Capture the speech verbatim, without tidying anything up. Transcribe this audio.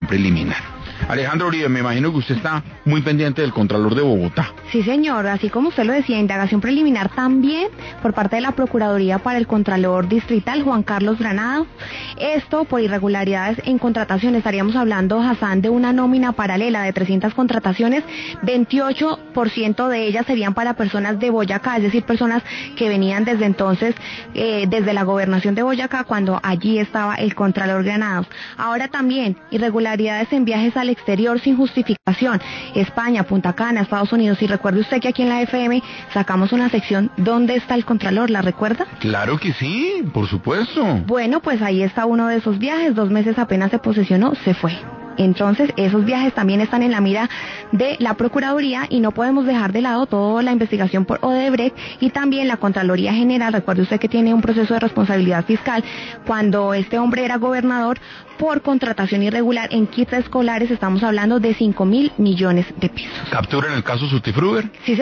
preliminar. Alejandro Uribe, me imagino que usted está muy pendiente del Contralor de Bogotá. Sí, señor, así como usted lo decía, indagación preliminar también por parte de la Procuraduría para el Contralor Distrital, Juan Carlos Granados. Esto por irregularidades en contratación. Estaríamos hablando, Hassan, de una nómina paralela de trescientas contrataciones, veintiocho por ciento de ellas serían para personas de Boyacá, es decir, personas que venían desde entonces, eh, desde la gobernación de Boyacá, cuando allí estaba el Contralor Granados. Ahora también, irregularidades en viajes al exterior sin justificación, España, Punta Cana, Estados Unidos. Y recuerde usted que aquí en la F M sacamos una sección ¿Dónde está el Contralor? ¿La recuerda? Claro que sí, por supuesto. Bueno, pues ahí está uno de esos viajes, dos meses apenas se posesionó, se fue. Entonces, esos viajes también están en la mira de la Procuraduría y no podemos dejar de lado toda la investigación por Odebrecht y también la Contraloría General. Recuerde usted que tiene un proceso de responsabilidad fiscal cuando este hombre era gobernador por contratación irregular en kits escolares. Estamos hablando de cinco mil millones de pesos. ¿Captura en el caso Sutifruber? Sí,